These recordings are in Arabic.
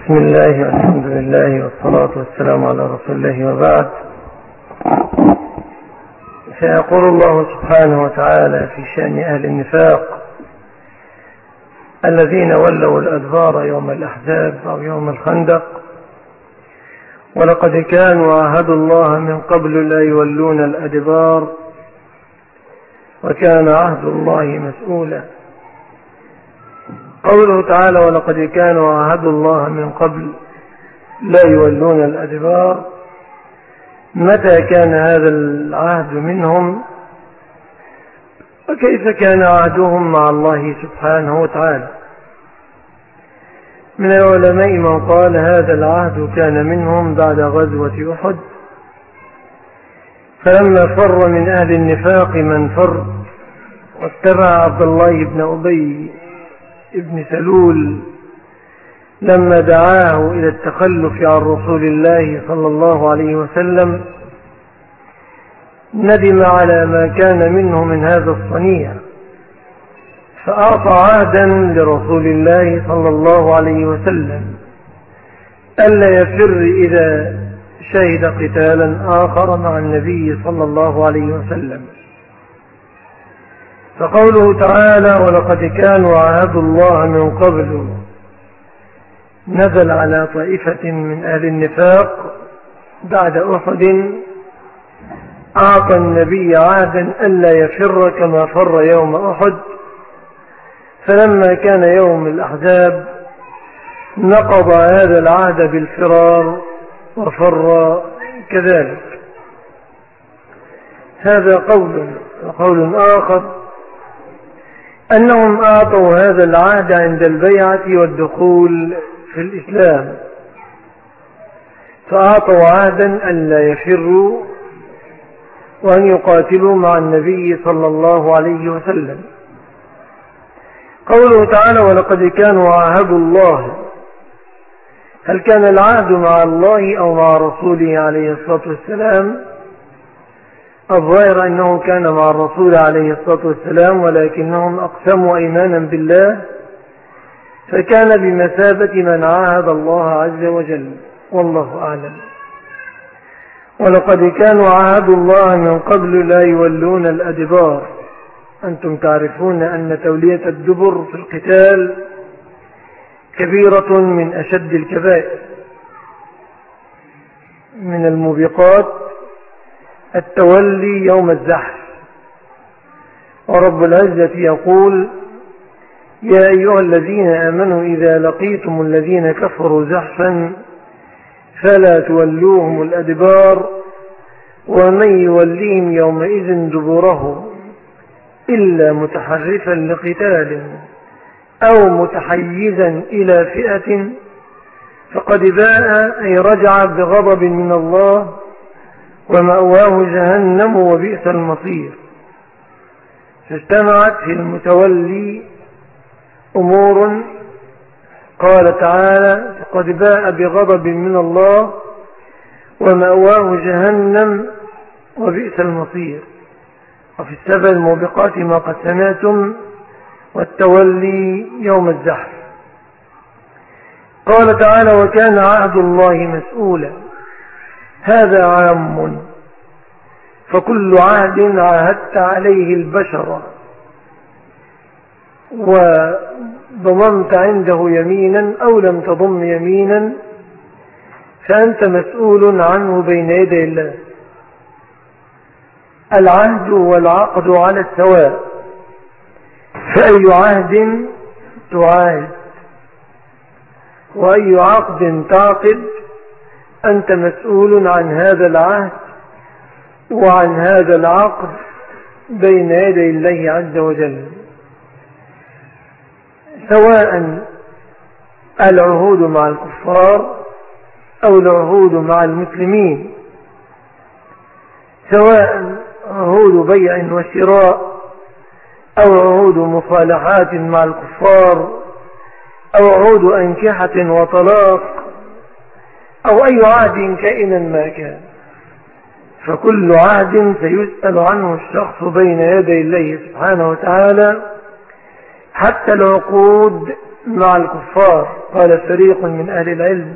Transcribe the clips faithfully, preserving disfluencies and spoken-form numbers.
بسم الله والحمد لله والصلاة والسلام على رسول الله وبعد. سيقول الله سبحانه وتعالى في شأن أهل النفاق الذين ولوا الأدبار يوم الأحزاب أو يوم الخندق: ولقد كانوا عاهدوا الله من قبل لا يولون الأدبار وكان عهد الله مسؤولا. قوله تعالى: ولقد كانوا عاهدوا الله من قبل لا يولون الأدبار، متى كان هذا العهد منهم؟ وكيف كان عهدهم مع الله سبحانه وتعالى؟ من العلماء من قال هذا العهد كان منهم بعد غزوة أحد، فلما فر من أهل النفاق من فر واتبع عبد الله بن أبي ابن سلول لما دعاه إلى التخلف عن رسول الله صلى الله عليه وسلم، ندم على ما كان منه من هذا الصنيع، فأعطى عهدا لرسول الله صلى الله عليه وسلم ألا يفر إذا شهد قتالا آخر مع النبي صلى الله عليه وسلم. فقوله تعالى: ولقد كانوا عاهدوا الله من قبل، نزل على طائفة من أهل النفاق بعد أحد، أعطى النبي عهدا ألا يفر كما فر يوم أحد، فلما كان يوم الأحزاب نقض هذا العهد بالفرار وفر كذلك. هذا قول. وقول آخر أنهم أعطوا هذا العهد عند البيعة والدخول في الإسلام، فأعطوا عهدا ألا يفروا وأن يقاتلوا مع النبي صلى الله عليه وسلم. قوله تعالى: ولقد كانوا عاهدوا الله، هل كان العهد مع الله أو مع رسوله عليه الصلاة والسلام؟ الظاهر أنه كان مع الرسول عليه الصلاة والسلام، ولكنهم أقسموا إيمانا بالله، فكان بمثابة من عاهد الله عز وجل، والله أعلم. ولقد كانوا عاهدوا الله من قبل لا يولون الأدبار. أنتم تعرفون أن تولية الدبر في القتال كبيرة من أشد الكبائر. من الموبقات التولي يوم الزحف، ورب العزة يقول: يا أيها الذين آمنوا إذا لقيتم الذين كفروا زحفا فلا تولوهم الأدبار ومن يوليهم يومئذ دبره إلا متحرفا لقتال أو متحيزا إلى فئة فقد باء، أي رجع بغضب من الله، ومأواه جهنم وبئس المصير. فاجتمعت في المتولي أمور، قال تعالى: فقد باء بغضب من الله ومأواه جهنم وبئس المصير. وفي السبع الموبقات ما قد سمعتم، والتولي يوم الزحف. قال تعالى: وكان عهد الله مسؤولا. هذا عام، فكل عهد عاهدت عليه البشر وضممت عنده يمينا أو لم تضم يمينا فأنت مسؤول عنه بين يدي الله. العهد والعقد على السواء، فأي عهد تعاهد وأي عقد تعقد أنت مسؤول عن هذا العهد وعن هذا العقد بين يدي الله عز وجل، سواء العهود مع الكفار أو العهود مع المسلمين، سواء عهود بيع وشراء أو عهود مصالحات مع الكفار أو عهود أنكحة وطلاق أو أي عهد كائنا ما كان، فكل عهد سيسأل عنه الشخص بين يدي الله سبحانه وتعالى، حتى العقود مع الكفار. قال فريق من أهل العلم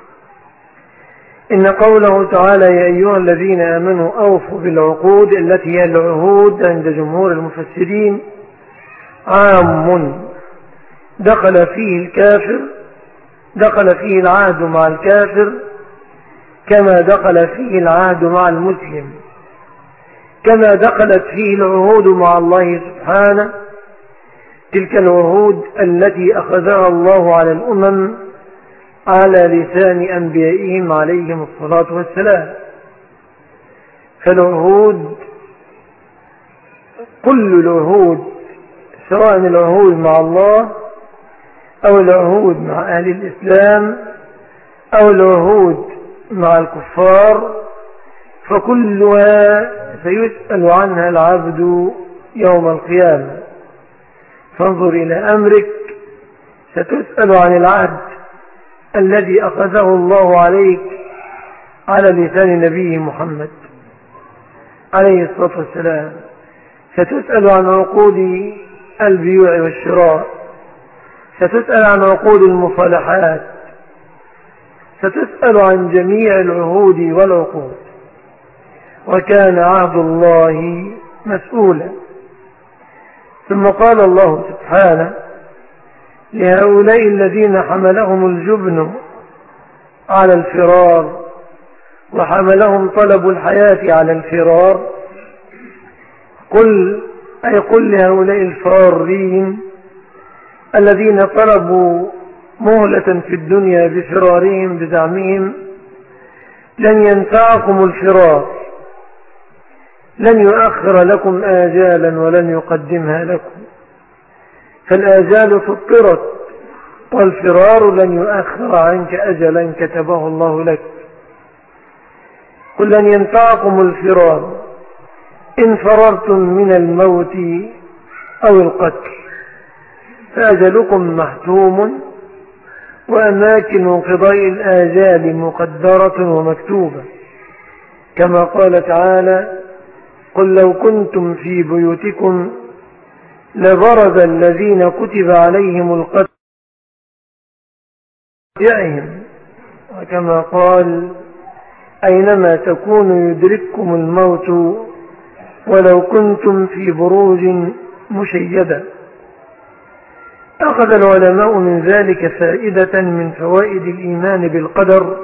إن قوله تعالى يا أيها الذين آمنوا أوفوا بالعقود التي هي العهود عند جمهور المفسرين عام دخل فيه الكافر دخل فيه العهد مع الكافر كما دخل فيه العهد مع المسلم، كما دخلت فيه العهود مع الله سبحانه، تلك العهود التي أخذها الله على الأمم على لسان أنبيائهم عليهم الصلاة والسلام. فالعهود كل العهود سواء العهود مع الله أو العهود مع أهل الإسلام أو العهود مع الكفار فكلها سيسأل عنها العبد يوم القيامة. فانظر إلى أمرك، ستسأل عن العهد الذي أخذه الله عليك على لسان نبيه محمد عليه الصلاة والسلام، ستسأل عن عقود البيوع والشراء، ستسأل عن عقود المصالحات، ستسأل عن جميع العهود والعقود، وكان عهد الله مسؤولا. ثم قال الله سبحانه لهؤلاء الذين حملهم الجبن على الفرار وحملهم طلب الحياة على الفرار، قل أي قل لهؤلاء الفارين الذين طلبوا مهلة في الدنيا بفرارهم بزعمهم لن ينفعكم الفرار، لن يؤخر لكم آجالا ولن يقدمها لكم، فالآجال فطرت والفرار لن يؤخر عنك أجلا كتبه الله لك. قل لن ينفعكم الفرار إن فررتم من الموت أو القتل فأجلكم محتوم وأماكن انقضاء الآجال مقدرة ومكتوبة، كما قال تعالى قل لو كنتم في بيوتكم لبرز الذين كتب عليهم القتل يعهم، وكما قال أينما تكونوا يدرككم الموت ولو كنتم في بروج مشيدة. أخذ العلماء من ذلك فائدة من فوائد الإيمان بالقدر،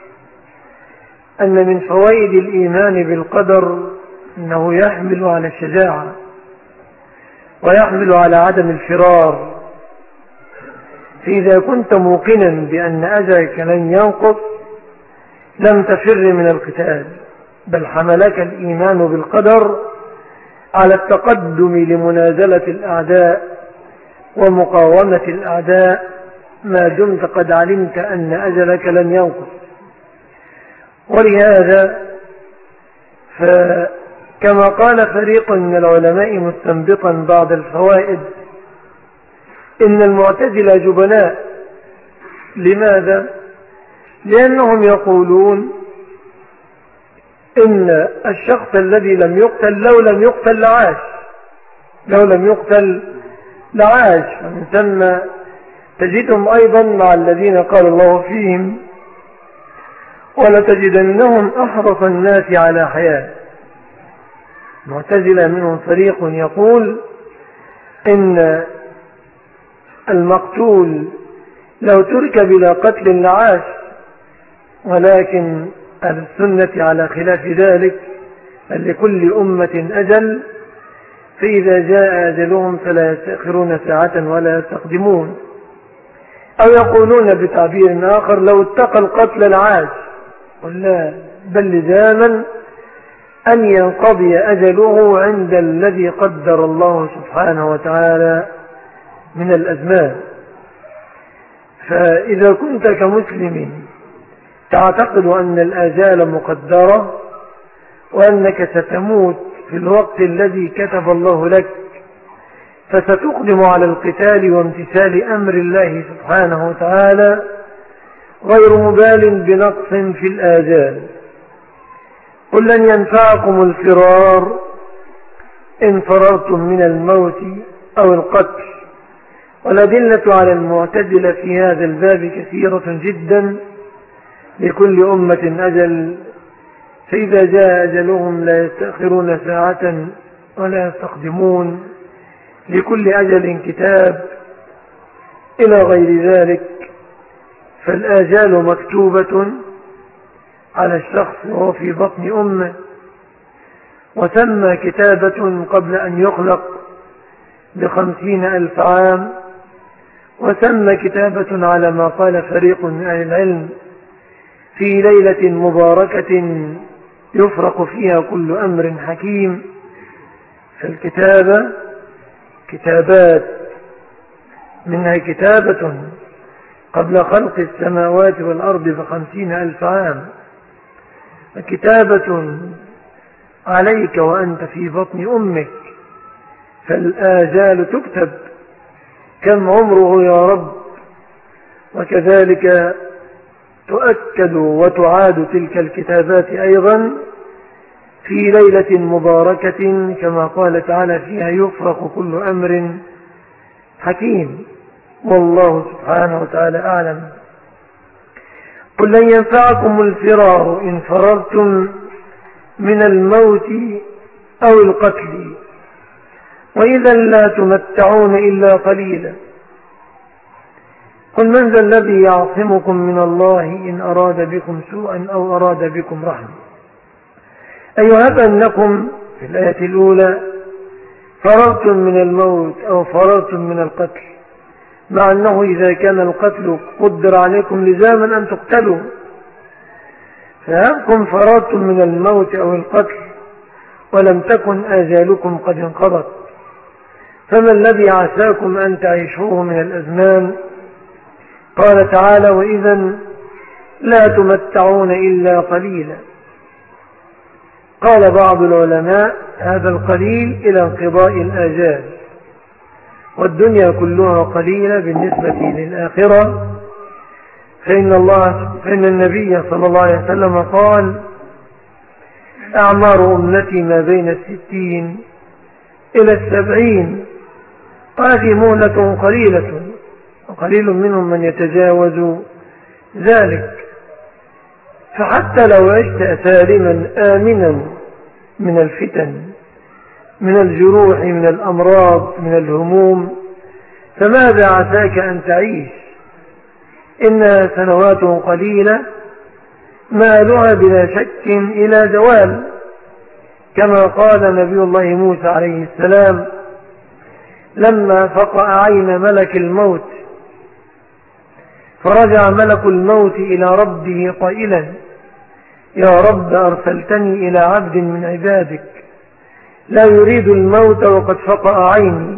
أن من فوائد الإيمان بالقدر أنه يحمل على الشجاعة ويحمل على عدم الفرار. فإذا كنت موقنا بأن أجلك لن ينقص لم تفر من القتال، بل حملك الإيمان بالقدر على التقدم لمنازلة الأعداء ومقاومة الأعداء ما دمت قد علمت أن أجلك لن ينقص. ولهذا فكما قال فريق من العلماء مستنبطا بعض الفوائد إن المعتزلة جبناء. لماذا؟ لأنهم يقولون إن الشخص الذي لم يقتل لو لم يقتل لعاش لو لم يقتل لعاش فمن ثم تجدهم أيضا مع الذين قال الله فيهم ولتجدنهم أحرص الناس على حياة. معتزلة منهم فريق يقول إن المقتول لو ترك بلا قتل لعاش، ولكن أهل السنة على خلاف ذلك، لكل أمة أجل، فإذا جاء أجلهم فلا يستأخرون ساعة ولا يستقدمون. أو يقولون بتعبير آخر لو اتقى القتل العاش، قل لا، بل لزاما أن ينقضي أجله عند الذي قدر الله سبحانه وتعالى من الأزمان. فإذا كنت كمسلم تعتقد أن الآجال مقدرة وأنك ستموت في الوقت الذي كتب الله لك، فستقدم على القتال وامتثال أمر الله سبحانه وتعالى غير مبال بنقص في الآجال. قل لن ينفعكم الفرار إن فررتم من الموت أو القتل والأدلة على المعتزلة في هذا الباب كثيرة جدا. لكل أمة أجل، فإذا جاء أجلهم لا يستأخرون ساعة ولا يستقدمون، لكل أجل كتاب إلى غير ذلك. فالآجال مكتوبة على الشخص وهو في بطن أمه، وتم كتابة قبل أن يخلق بخمسين ألف عام، وتم كتابة على ما قال فريق من أهل العلم في ليلة مباركة يفرق فيها كل أمر حكيم. فالكتابة كتابات، منها كتابة قبل خلق السماوات والأرض بخمسين ألف عام، وكتابة عليك وأنت في بطن أمك. فالآجال تكتب، كم عمره يا رب، وكذلك تؤكد وتعاد تلك الكتابات أيضا في ليلة مباركة كما قال تعالى فيها يفرق كل أمر حكيم. والله سبحانه وتعالى أعلم. قل لن ينفعكم الفرار إن فررتم من الموت أو القتل وإذا لا تمتعون إلا قليلا. قل من ذا الذي يعصمكم من الله إن أراد بكم سوءا أو أراد بكم رحمة. أيهب أنكم في الآية الأولى فررتم من الموت أو فررتم من القتل، مع أنه إذا كان القتل قدر عليكم لزاما أن تقتلوا، فهبكم فررتم من الموت أو القتل ولم تكن آجالكم قد انقضت، فما الذي عساكم أن تعيشوه من الأزمان؟ قال تعالى وإذا لا تمتعون إلا قليلا. قال بعض العلماء هذا القليل إلى انقضاء الآجال، والدنيا كلها قليلة بالنسبة للآخرة، فإن, الله فإن النبي صلى الله عليه وسلم قال أعمار أمتي ما بين الستين إلى السبعين، هذه مهلة قليلة، وقليل منهم من يتجاوز ذلك. فحتى لو عشت سالما آمنا من الفتن، من الجروح، من الأمراض، من الهموم، فماذا عساك أن تعيش؟ إنها سنوات قليلة مالها بلا شك إلى زوال، كما قال نبي الله موسى عليه السلام لما فقأ عين ملك الموت فرجع ملك الموت إلى ربه قائلا يا رب أرسلتني إلى عبد من عبادك لا يريد الموت وقد فقأ عيني،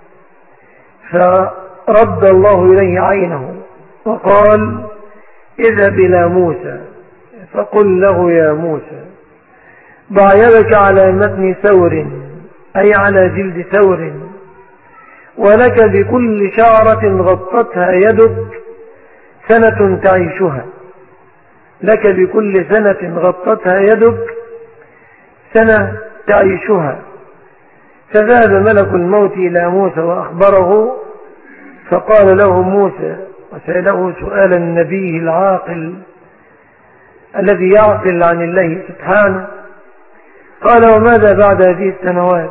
فرد الله إليه عينه وقال اذهب إلى موسى فقل له يا موسى ضع يدك على متن ثور أي على جلد ثور، ولك بكل شعرة غطتها يدك سنة تعيشها، لك بكل سنة غطتها يدك سنة تعيشها. فذهب ملك الموت إلى موسى وأخبره، فقال له موسى وسأله سؤال النبي العاقل الذي يعقل عن الله سبحانه، قال وماذا بعد هذه السنوات؟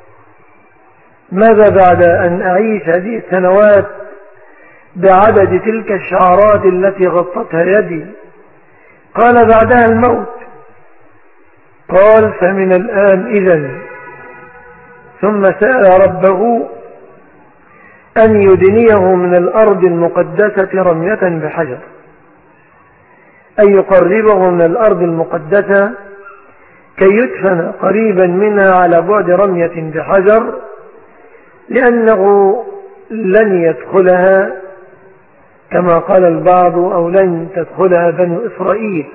ماذا بعد أن أعيش هذه السنوات بعدد تلك الشعرات التي غطتها يدي؟ قال بعدها الموت. قال فمن الآن إذن. ثم سأل ربه أن يدنيه من الأرض المقدسة رمية بحجر، أن يقربه من الأرض المقدسة كي يدفن قريبا منها على بعد رمية بحجر، لأنه لن يدخلها كما قال البعض أو لن تدخلها بنو إسرائيل.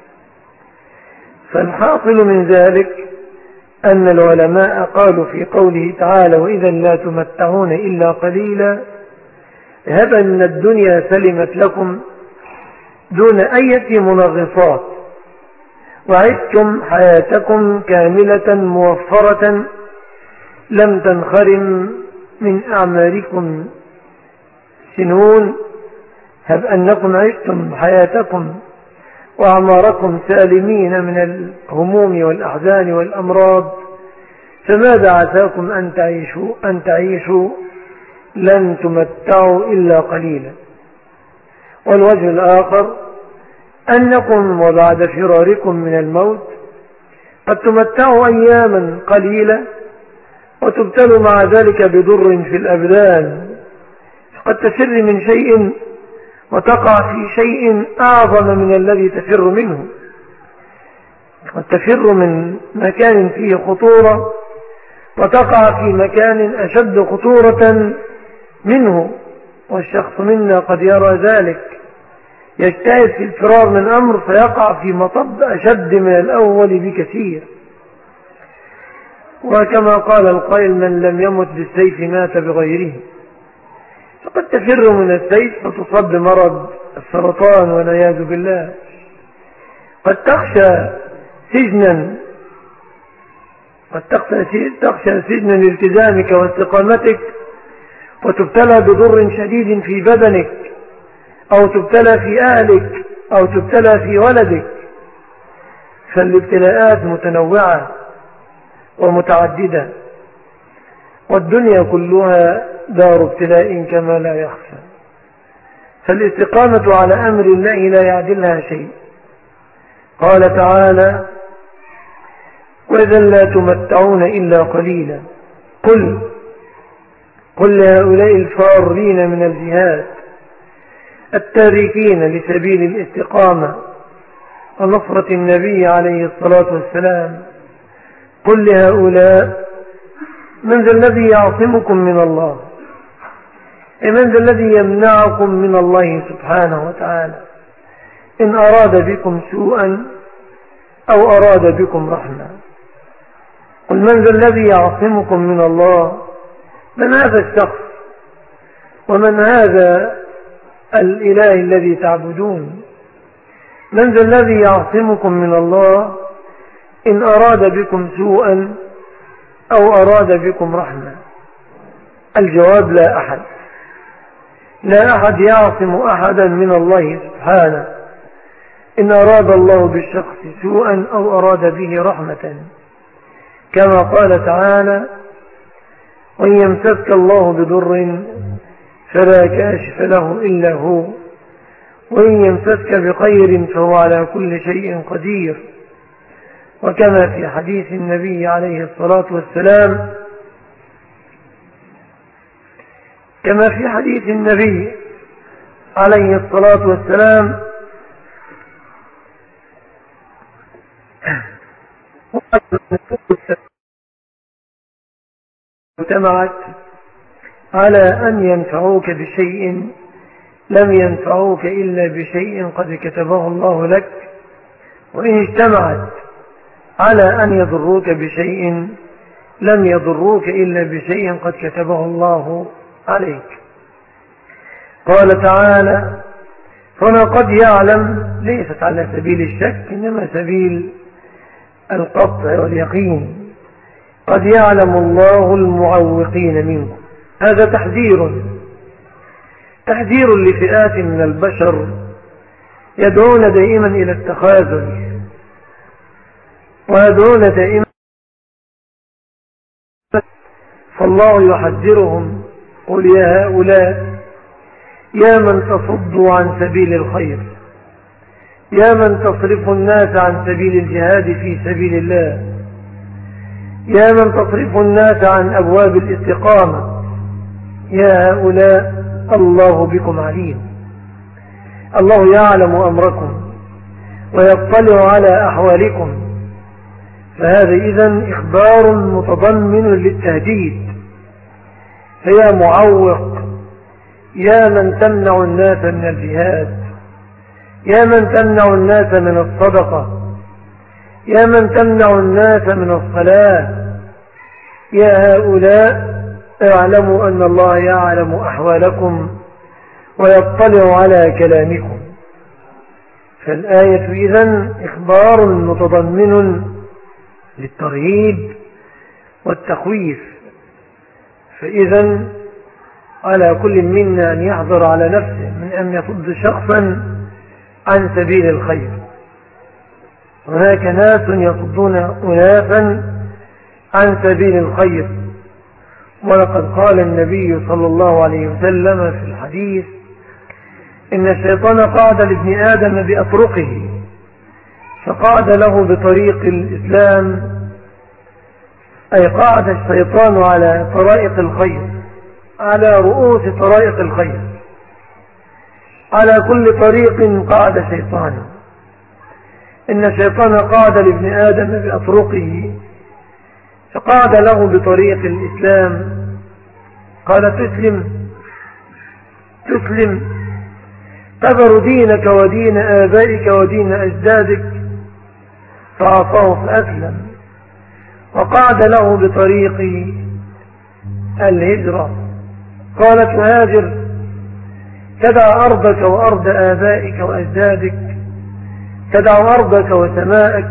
فالحاصل من ذلك أن العلماء قالوا في قوله تعالى وإذا لا تمتعون إلا قليلا هب أن الدنيا سلمت لكم دون أي منغصات، وعدتم حياتكم كاملة موفرة لم تنخرم من أعماركم سنون هب أنكم عشتم حياتكم وأعماركم سالمين من الهموم والأحزان والأمراض، فماذا عساكم أن تعيشوا أن تعيشوا لن تمتعوا إلا قليلا. والوجه الآخر أنكم وبعد فراركم من الموت قد تمتعوا أياما قليلة وتبتلوا مع ذلك بضر في الأبدان، قد تفر من شيء وتقع في شيء أعظم من الذي تفر منه، قد تفر من مكان فيه خطورة وتقع في مكان أشد خطورة منه، والشخص منا قد يرى ذلك، يجتهد في الفرار من أمر فيقع في مطب أشد من الأول بكثير. وكما قال القائل: من لم يمت بالسيف مات بغيره. فقد تفر من السيف فتصاب بمرض السرطان والعياذ بالله، قد تخشى سجنا قد تخشى سجنا لالتزامك واستقامتك وتبتلى بضر شديد في بدنك، أو تبتلى في أهلك، أو تبتلى في ولدك. فالابتلاءات متنوعة ومتعددة، والدنيا كلها دار ابتلاء كما لا يخفى. فالاستقامة على أمر الله لا يعدلها شيء. قال تعالى: وإذا لا تمتعون إلا قليلا. قل قل لهؤلاء الفارين من الجهاد التاركين لسبيل الاستقامة ونصرة النبي عليه الصلاة والسلام، قل لهؤلاء: من ذا الذي يعصمكم من الله؟ أي من ذا الذي يمنعكم من الله سبحانه وتعالى إن أراد بكم سوءا أو أراد بكم رحمة؟ قل من ذا الذي يعصمكم من الله؟ من هذا الشخص ومن هذا الإله الذي تعبدون؟ من ذا الذي يعصمكم من الله إن أراد بكم سوءا أو أراد بكم رحمة؟ الجواب: لا أحد لا أحد يعصم أحدا من الله سبحانه إن أراد الله بالشخص سوءا أو أراد به رحمة، كما قال تعالى: وإن يمسسك الله بضر فلا كاشف له إلا هو، وإن يمسسك بخير فهو على كل شيء قدير. وكما في حديث النبي عليه الصلاة والسلام كما في حديث النبي عليه الصلاة والسلام اجتمعت على أن ينفعوك بشيء لم ينفعوك إلا بشيء قد كتبه الله لك، وإن اجتمعت على أن يضروك بشيء لم يضروك إلا بشيء قد كتبه الله عليك. قال تعالى: هنا قد يعلم، ليست على سبيل الشك إنما سبيل القطع واليقين، قد يعلم الله المعوقين منكم. هذا تحذير تحذير لفئات من البشر يدعون دائما إلى التخاذل، ويدعون دائما، فالله يحذرهم: قل يا هؤلاء يا من تصدوا عن سبيل الخير، يا من تصرفوا الناس عن سبيل الجهاد في سبيل الله، يا من تصرفوا الناس عن أبواب الاستقامة، يا هؤلاء الله بكم عليم، الله يعلم أمركم ويطلع على أحوالكم. فهذا إذن إخبار متضمن للتهديد. فيا معوق، يا من تمنع الناس من الجهاد، يا من تمنع الناس من الصدقة، يا من تمنع الناس من الصلاة، يا هؤلاء اعلموا أن الله يعلم أحوالكم ويطلع على كلامكم. فالآية إذن إخبار متضمن للترهيب والتخويف. فإذن على كل منا أن يحذر على نفسه من أن يصد شخصا عن سبيل الخير. هناك ناس يصدون أناسا عن سبيل الخير، ولقد قال النبي صلى الله عليه وسلم في الحديث: إن الشيطان قعد لابن آدم بأطرقه، فقعد له بطريق الإسلام، أي قعد الشيطان على طرائق الخير، على رؤوس طرائق الخير، على كل طريق قعد شيطان. إن الشيطان قعد لابن آدم بأطرقه، فقعد له بطريق الإسلام، قال: تسلم تسلم تذر دينك ودين آبائك ودين أجدادك، فعصاه فأسلم. وقعد له بطريق الهجرة، قال: تهاجر تدع أرضك وأرض آبائك وأجدادك، تدع أرضك وسمائك،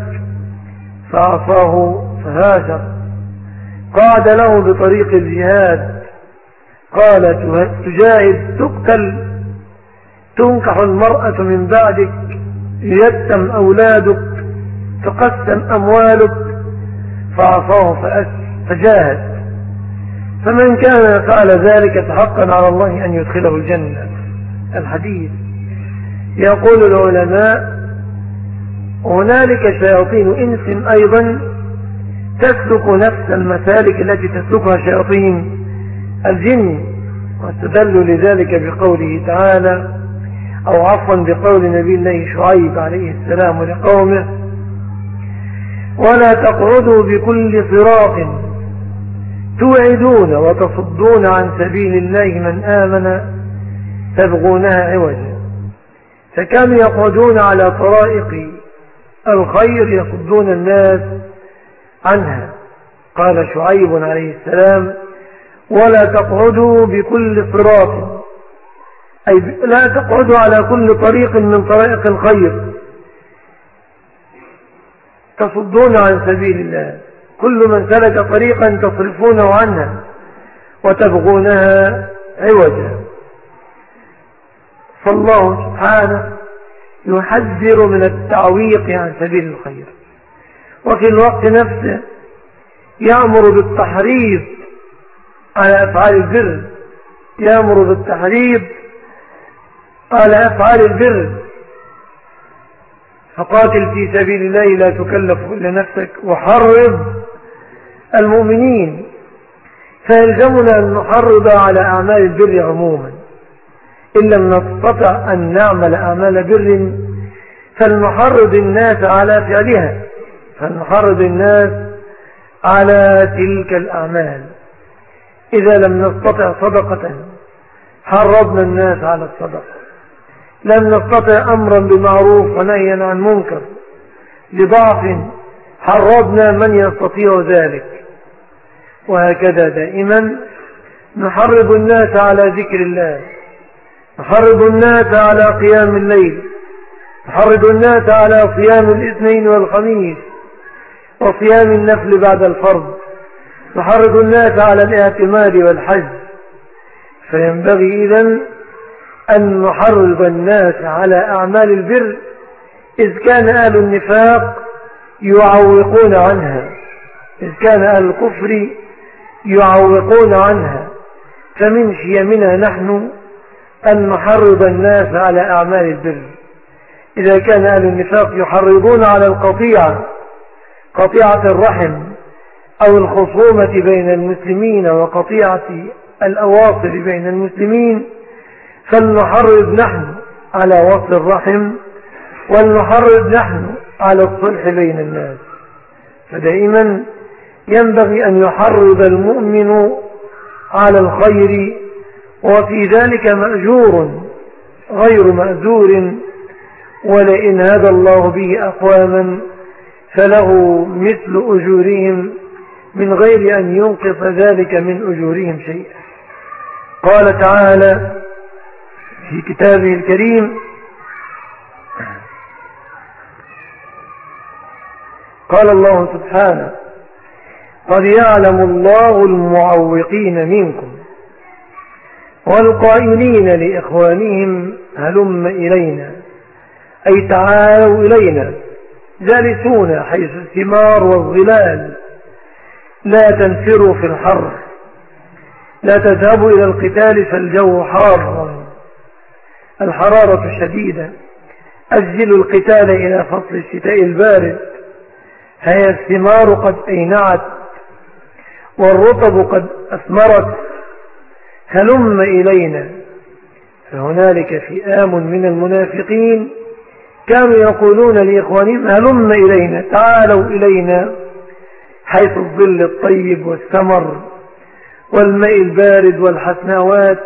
فعصاه فهاجر. قعد له بطريق الجهاد، قال: تجاهد تقتل، تنكح المرأة من بعدك، يتم أولادك، تقسم أموالك، فعصاه فجاهد. فمن كان فعل ذلك فحقا على الله أن يدخله الجنة. الحديث. يقول العلماء: هنالك شياطين إنس أيضا تسلك نفس المسالك التي تسلكها شياطين الجن، واستدلوا لذلك بقوله تعالى، أو عفوا بقول نبي الله شعيب عليه السلام لقومه: ولا تقعدوا بكل صراط توعدون وتصدون عن سبيل الله من آمن تبغونها عوجا. فكانوا يقعدون على طرائق الخير يصدون الناس عنها. قال شعيب عليه السلام: ولا تقعدوا بكل صراط، أي لا تقعدوا على كل طريق من طرائق الخير تصدون عن سبيل الله. كل من سلك طريقا تصرفونه عنها وتبغونها عوجا. فالله سبحانه يحذر من التعويق عن سبيل الخير، وفي الوقت نفسه يأمر بالتحريض على أفعال البر، يأمر بالتحريض على أفعال البر. فقاتل في سبيل الله لا تكلف إلا نفسك، وحرض المؤمنين. فيلزمنا أن نحرض على أعمال البر عموما. إن لم نستطع أن نعمل أعمال بر فلنحرض الناس على فعلها، فلنحرض الناس على تلك الأعمال. إذا لم نستطع صدقة حرضنا الناس على الصدقة، لم نستطع أمرا بمعروف ونهيا عن منكر لضعف حرضنا من يستطيع ذلك. وهكذا دائما نحرض الناس على ذكر الله، نحرض الناس على قيام الليل، نحرض الناس على صيام الاثنين والخميس وصيام النفل بعد الفرض، نحرض الناس على الاعتماد والحج. فينبغي إذن أن نحرض الناس على أعمال البر، إذ كان أهل النفاق يعوقون عنها، إذ كان أهل الكفر يعوقون عنها. فمن شيمنا نحن أن نحرض الناس على أعمال البر. إذا كان أهل النفاق يحرضون على القطيعة، قطيعة الرحم أو الخصومة بين المسلمين وقطيعة الأواصر بين المسلمين، فلنحرض نحن على وصل الرحم، ولنحرض نحن على الصلح بين الناس. فدائما ينبغي أن يحرض المؤمن على الخير، وفي ذلك مأجور غير مأزور. ولئن هدى الله به أقواما فله مثل أجورهم من غير أن ينقص ذلك من أجورهم شيئا. قال تعالى في كتابه الكريم: قال الله سبحانه: قد يعلم الله المعوقين منكم والقائلين لإخوانهم هلم إلينا أي تعالوا إلينا، جالسون حيث الثمار والظلال، لا تنفروا في الحر، لا تذهبوا إلى القتال فالجو حار، الحرارة شديدة، أجلوا القتال إلى فصل الشتاء البارد، هي الثمار قد أينعت والرطب قد أثمرت، هلم إلينا. فهنالك فئام من المنافقين كانوا يقولون لإخوانهم هلم إلينا، تعالوا إلينا، حيث الظل الطيب والثمر والماء البارد والحسناوات،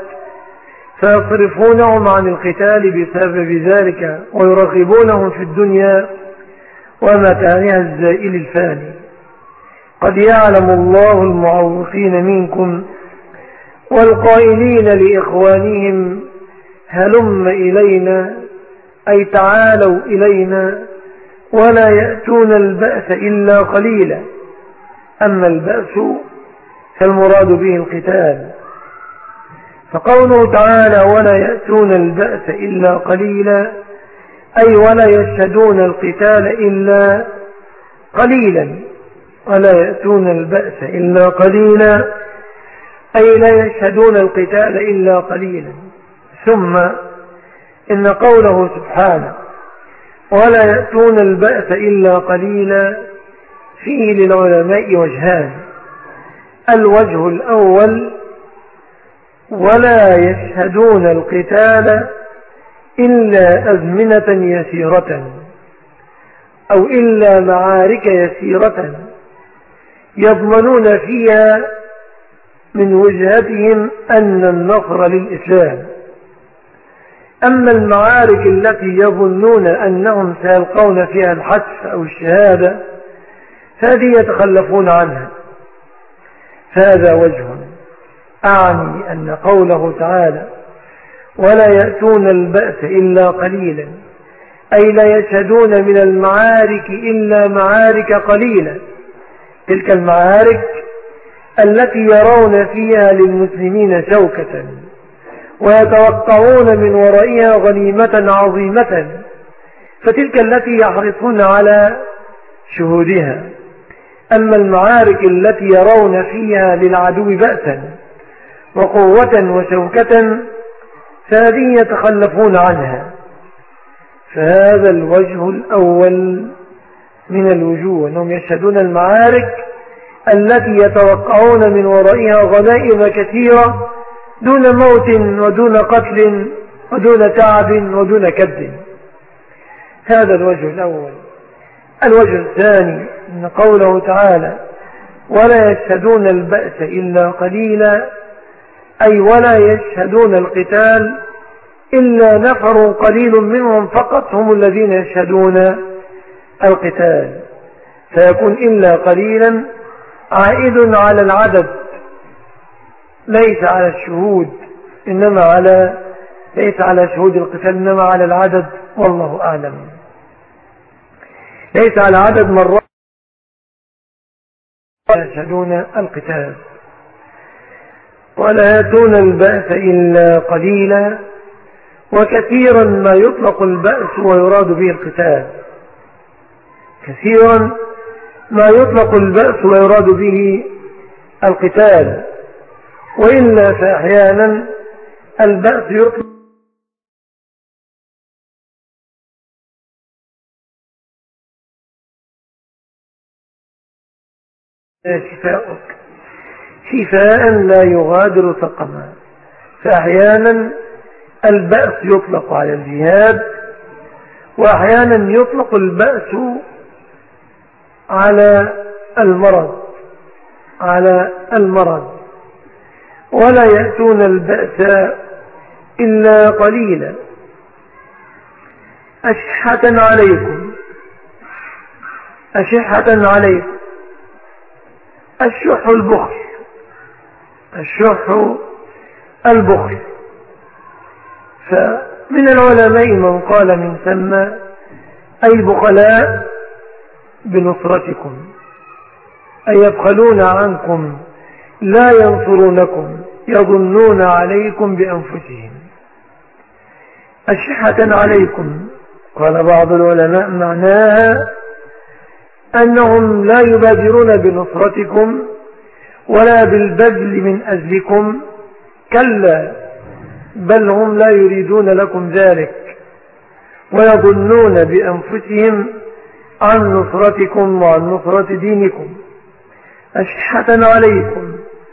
فيصرفونهم عن القتال بسبب ذلك ويرغبونهم في الدنيا ومتاعها الزائل الفاني. قد يعلم الله المعوقين منكم والقائلين لإخوانهم هلم إلينا أي تعالوا إلينا، ولا يأتون البأس إلا قليلا. أما البأس فالمراد به القتال، فقوله تعالى ولا يأتون البأس إلا قليلا أي ولا يشهدون القتال إلا قليلا، ولا يأتون البأس إلا قليلا أي لا يشهدون القتال إلا قليلا. ثم إن قوله سبحانه ولا يأتون البأس إلا قليلا فيه للعلماء وجهان. الوجه الأول ولا يشهدون القتال إلا أزمنة يسيرة أو إلا معارك يسيرة يضمنون فيها من وجهتهم أن النصر للإسلام. أما المعارك التي يظنون أنهم سيلقون فيها الحتف أو الشهادة فهذه يتخلفون عنها. فهذا وجه. أعني أن قوله تعالى ولا يأتون البأس إلا قليلا أي لا يشهدون من المعارك إلا معارك قليلة، تلك المعارك التي يرون فيها للمسلمين شوكة ويتوقعون من ورائها غنيمة عظيمة، فتلك التي يحرصون على شهودها. أما المعارك التي يرون فيها للعدو بأسا وقوة وشوكة فهذه يتخلفون عنها. فهذا الوجه الأول من الوجوه، أنهم يشهدون المعارك التي يتوقعون من ورائها غنائم كثيرة دون موت ودون قتل ودون تعب ودون كد. هذا الوجه الأول. الوجه الثاني أن قوله تعالى ولا يشهدون البأس إلا قليلا أي ولا يشهدون القتال إلا نفر قليل منهم فقط هم الذين يشهدون القتال، فيكون إلا قليلا عائد على العدد ليس على الشهود، إنما على ليس على شهود القتال إنما على العدد، والله أعلم. ليس على عدد مرات يشهدون القتال. ولا يأتون البأس إلا قليلا، وكثيرا ما يطلق البأس ويراد به القتال، كثيرا ما يطلق البأس ويراد به القتال، وإلا فأحيانا البأس يطلق شفاءك شفاء لا يغادر سقما. فأحيانا البأس يطلق على الجهاد، وأحيانا يطلق البأس على المرض على المرض. ولا يأتون البأس إلا قليلا أشحة عليكم أشحة عليكم الشح البخل الشح البخل فمن العلماء من قال من ثم أي بخلاء بنصرتكم، أي يبخلون عنكم لا ينصرونكم يظنون عليكم بأنفسهم. أشحة عليكم، قال بعض العلماء معناها أنهم لا يبادرون بنصرتكم ولا بالبذل من أجلكم، كلا، بل هم لا يريدون لكم ذلك، ويظنون بأنفسهم عن نصرتكم وعن نصرة دينكم. أشحة عليكم،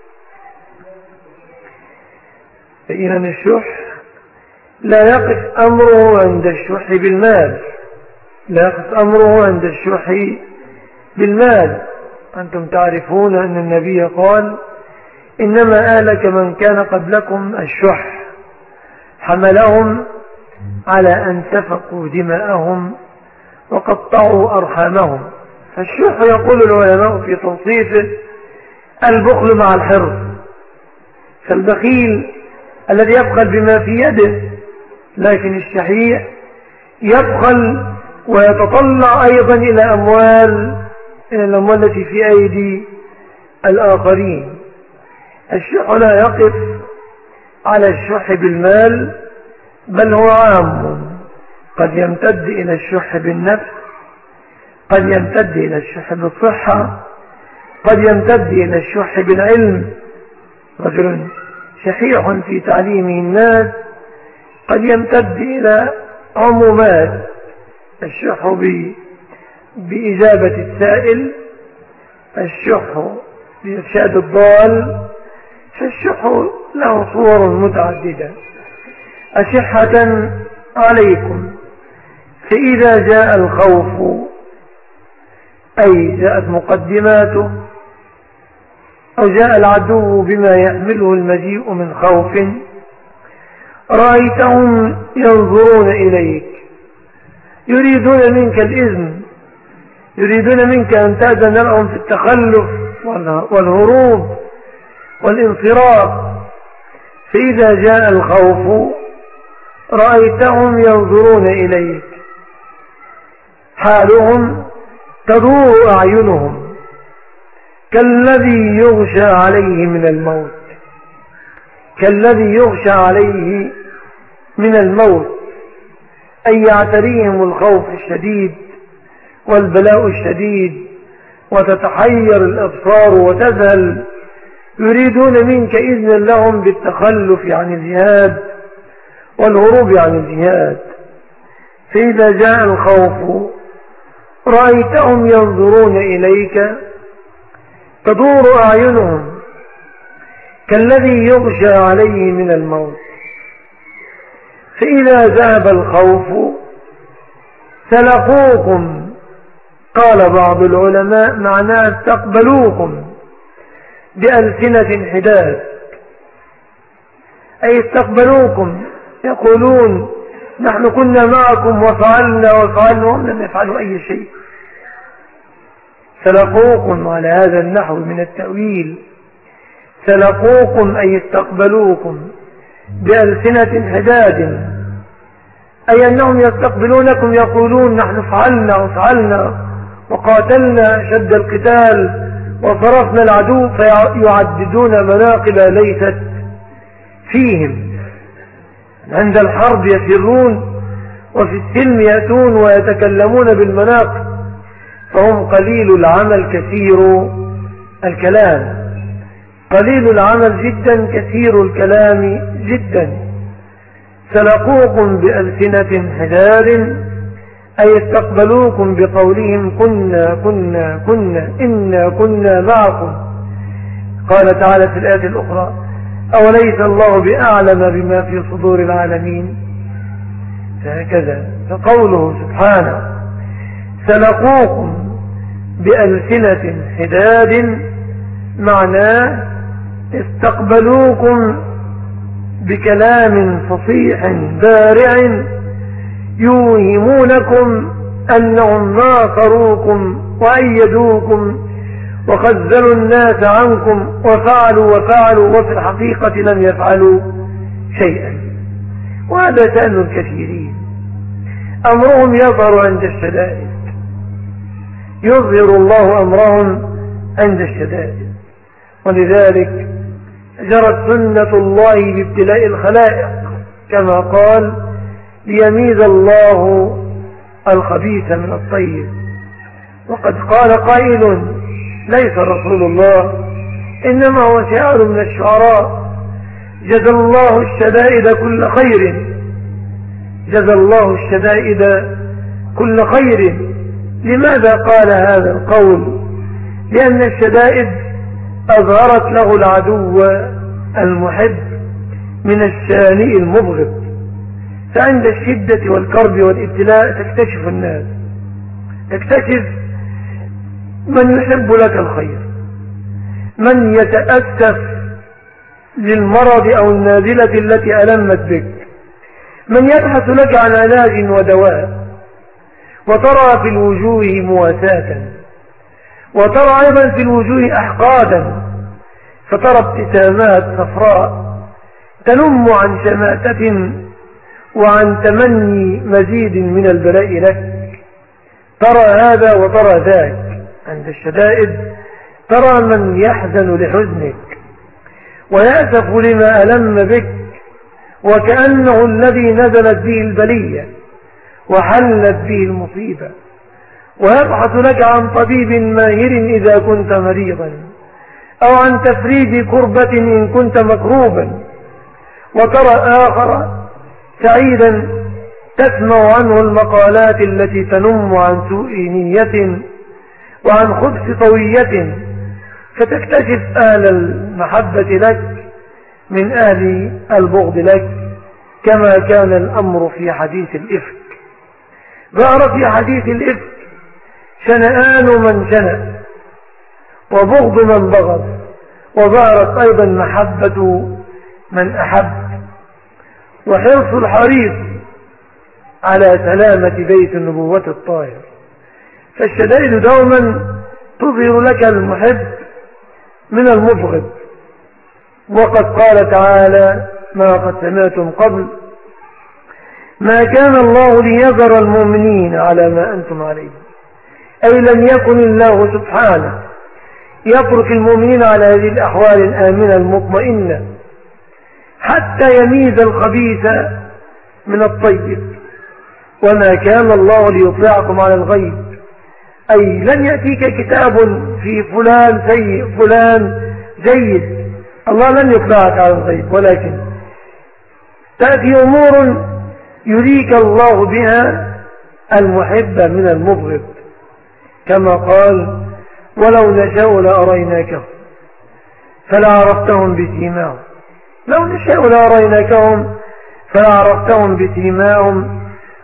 فإذا الشح لا يقف أمره عند الشح بالمال، لا يقف أمره عند الشح بالمال. أنتم تعرفون أن النبي قال: إنما أهلك من كان قبلكم الشح، حملهم على أن سفكوا دماءهم وقطعوا أرحامهم. فالشح يقول العلماء في توصيفه البخل مع الحرص، فالبخيل الذي يبخل بما في يده، لكن الشحيح يبخل ويتطلع أيضا إلى أموال إلى الأموال التي في أيدي الآخرين. الشح لا يقف على الشح بالمال، بل هو عام، قد يمتد إلى الشح بالنفس، قد يمتد إلى الشح بالصحة، قد يمتد إلى الشح بالعلم. رجل شحيح في تعليمه الناس قد يمتد إلى عمومات: الشح بإجابة السائل، الشح بإرشاد الضال، فالشح له صور متعددة. أشحة عليكم، فإذا جاء الخوف، أي جاءت مقدماته، أو جاء العدو بما يحمله المجيء من خوف، رأيتهم ينظرون إليك، يريدون منك الإذن، يريدون منك أن تأذن لهم في التخلف والهروب والانصراف. فإذا جاء الخوف رأيتهم ينظرون إليك، حالهم تدور أعينهم كالذي يغشى عليه من الموت، كالذي يغشى عليه من الموت، أي يعتريهم الخوف الشديد والبلاء الشديد، وتتحير الأبصار وتذهل، يريدون منك إذن لهم بالتخلف عن الجهاد والهروب عن الجهاد. فإذا جاء الخوف رأيتهم ينظرون إليك تدور أعينهم كالذي يغشى عليه من الموت. فإذا ذهب الخوف سلقوكم، قال بعض العلماء معناه استقبلوكم بألسنة حداد، أي استقبلوكم يقولون: نحن كنا معكم وفعلنا وفعلنا، وهم لم يفعلوا أي شيء. سلقوكم على هذا النحو من التأويل، سلقوكم أي استقبلوكم بألسنة حداد، أي أنهم يستقبلونكم يقولون: نحن فعلنا وفعلنا وقاتلنا شد القتال وصرفنا العدو، فيعددون مناقب ليست فيهم. عند الحرب يفرون، وفي السلم يأتون ويتكلمون بالمناقب، فهم قليل العمل كثير الكلام، قليل العمل جدا كثير الكلام جدا. سلقوكم بألسنة حداد، أي استقبلوكم بقولهم: كنا كنا كنا إنا كنا معكم. قال تعالى في الآية الأخرى: أوليس الله بأعلم بما في صدور العالمين. فهكذا فقوله سبحانه: سلقوكم بألسنة حداد، معناه استقبلوكم بكلام فصيح بارع يوهمونكم أنهم ناصروكم وأيدوكم وخذلوا الناس عنكم وفعلوا وفعلوا، وفي الحقيقة لم يفعلوا شيئا. وهذا شأن الكثيرين، أمرهم يظهر عند الشدائد، يظهر الله أمرهم عند الشدائد. ولذلك جرت سنة الله بابتلاء الخلائق كما قال ليميز الله الخبيث من الطيب. وقد قال قائل ليس رسول الله إنما هو شاعر من الشعراء. جزى الله الشدائد كل خير، جزى الله الشدائد كل خير. لماذا قال هذا القول؟ لأن الشدائد أظهرت له العدو المحب من الشانئ المبغض. فعند الشدة والكرب والابتلاء تكتشف الناس، تكتشف من يحب لك الخير، من يتأسف للمرض أو النازلة التي ألمت بك، من يبحث لك عن علاج ودواء. وترى في الوجوه مواساة، وترى أيضا في الوجوه أحقادا، فترى ابتسامات صفراء تنم عن شماتة وعن تمني مزيد من البلاء لك. ترى هذا وترى ذاك. عند الشدائد ترى من يحزن لحزنك ويأسف لما ألم بك، وكأنه الذي نزلت به البلية وحلت به المصيبة، ويبحث لك عن طبيب ماهر إذا كنت مريضا، أو عن تفريج كربة إن كنت مكروبا. وترى آخر سعيدا تسمع عنه المقالات التي تنم عن سوء نية وعن خبث طوية، فتكتشف أهل المحبة لك من أهل البغض لك، كما كان الأمر في حديث الإفك. ظهر في حديث الإفك شنآن من شنأ وبغض من بغض، وظهرت أيضا محبة من أحب، وحرص الحريص على سلامة بيت النبوة الطاهر. فالشدائد دوما تظهر لك المحب من المبغض. وقد قال تعالى ما قد سمعتم قبل: ما كان الله ليذر المؤمنين على ما أنتم عليه، أي لم يكن الله سبحانه يترك المؤمنين على هذه الأحوال الآمنة المطمئنة حتى يميز الخبيث من الطيب. وما كان الله ليطلعكم على الغيب، أي لن يأتيك كتاب في فلان سيء فلان جيد، الله لن يطلعك على الغيب، ولكن تأتي أمور يريك الله بها المحب من المبغض، كما قال: ولو نشاء لأريناكهم فلعرفتهم بسيماهم. لو نشاء لأريناكهم فلعرفتهم بسيماهم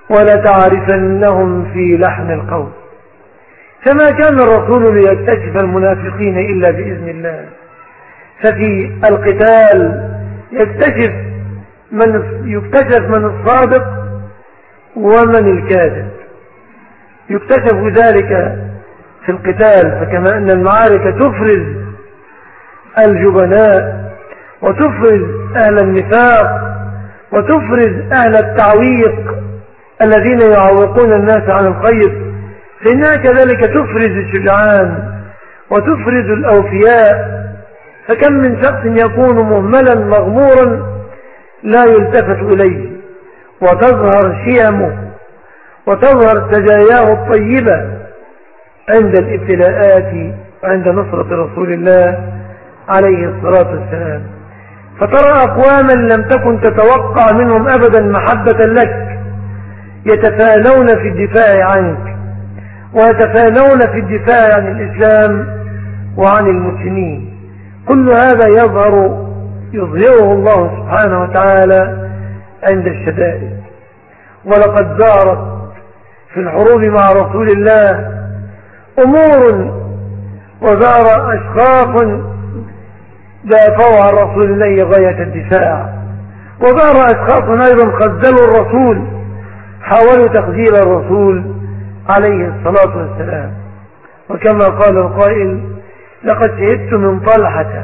ولتعرفنهم في لحن القول. فما كان الرسول ليكتشف المنافقين إلا بإذن الله. ففي القتال يكتشف من يكتشف من الصادق ومن الكاذب، يكتشف ذلك في القتال. فكما أن المعارك تفرز الجبناء وتفرز أهل النفاق وتفرز أهل التعويق الذين يعوقون الناس عن الخير، فإنها كذلك تفرز الشجعان وتفرز الأوفياء. فكم من شخص يكون مهملا مغمورا لا يلتفت إليه، وتظهر شيمه وتظهر سجاياه الطيبة عند الابتلاءات وعند نصرة رسول الله عليه الصلاة والسلام. فترى أقواما لم تكن تتوقع منهم أبدا محبة لك يتفانون في الدفاع عنك، ويتفانون في الدفاع عن الإسلام وعن المسلمين. كل هذا يظهر يظهره الله سبحانه وتعالى عند الشدائد. ولقد ظهرت في الحروب مع رسول الله أمور، وظهر أشخاص دافعوا عن رسول الله غاية الدفاع، وظهر أشخاص أيضا خذلوا الرسول، حاولوا تخذيل الرسول عليه الصلاة والسلام. وكما قال القائل: لقد شهدت من طلحة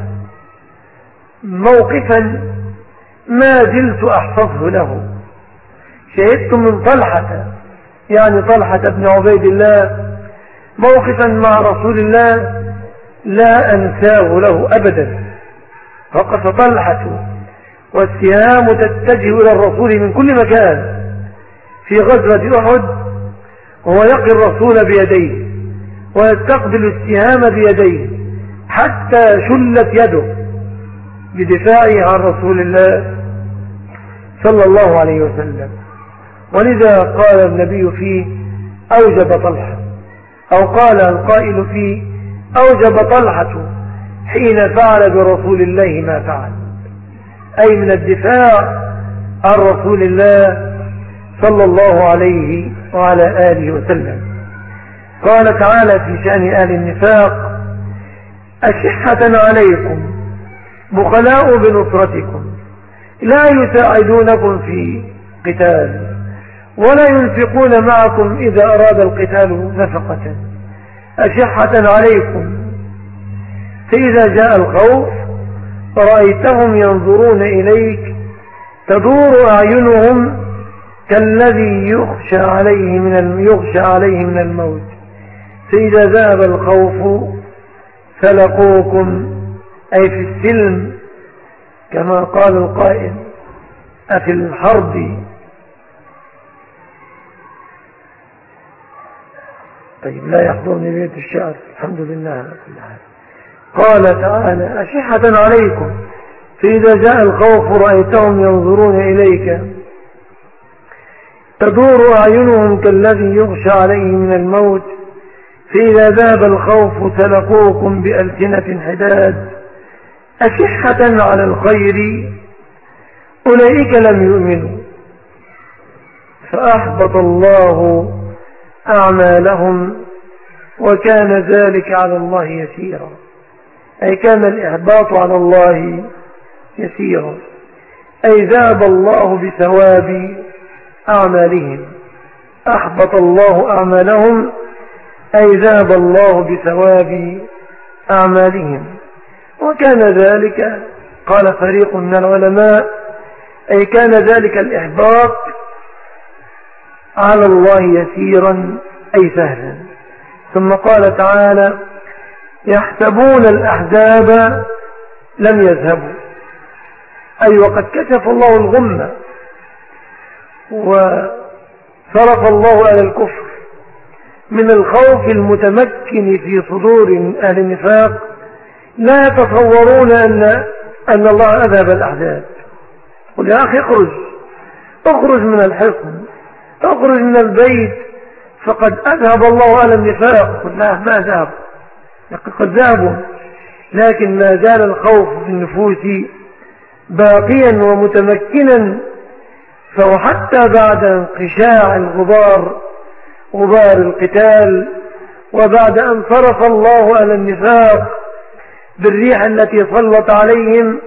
موقفا ما زلت أحفظه له. شهدت من طلحة يعني طلحة بن عبيد الله موقفا مع رسول الله لا أنساه له أبدا. فقف طلحة والسهام تتجه إلى الرسول من كل مكان في غزوة أحد، وهو يقي الرسول بيديه ويستقبل السهام بيديه حتى شلت يده بدفاعه عن رسول الله صلى الله عليه وسلم. ولذا قال النبي فيه أوجب طلحة، أو قال القائل فيه أوجب طلحة حين فعل برسول الله ما فعل، أي من الدفاع عن رسول الله صلى الله عليه وعلى آله وسلم. قال تعالى في شأن أهل النفاق أشحة عليكم بخلاء بنصرتكم لا يساعدونكم في قتال ولا ينفقون معكم إذا أراد القتال نفقة، أشحة عليكم فإذا جاء الخوف فرأيتهم ينظرون إليك تدور أعينهم كالذي يخشى عليه من يخشى عليه من الموت، فإذا ذهب الخوف سلقوكم، أي في السلم كما قال القائل أفي الحرب. طيب لا يحضرني بيت الشعر، الحمد لله على كل حال. قال تعالى أشحة عليكم فإذا جاء الخوف رأيتهم ينظرون إليك تدور أعينهم كالذي يغشى عليه من الموت، فإذا ذهب الخوف سلقوكم بألسنة حداد أشحة على الخير أولئك لم يؤمنوا فأحبط الله أعمالهم وكان ذلك على الله يسيرا، أي كان الإحباط على الله يسيرا، أي ذهب الله بثواب أعمالهم. أحبط الله أعمالهم أي ذهب الله بثواب أعمالهم، وكان ذلك قال فريق من العلماء أي كان ذلك الإحباط على الله يسيرا أي سهلا. ثم قال تعالى يحسبون الأحزاب لم يذهبوا، أي وقد كشف الله الغمة وصرف الله على الكفر من الخوف المتمكن في صدور أهل النفاق، لا يتصورون أن, أن الله أذهب الأحزاب. قل يا أخي اخرج اخرج من الحصن، اخرج من البيت فقد أذهب الله على النفاق. قل لا ما ذهب، قد ذهبوا، لكن ما زال الخوف في النفوس باقيا ومتمكنا، فهو حتى بعد انقشاع الغبار غبار القتال وبعد أن صرف الله على النفاق بالريح التي سلط عليهم،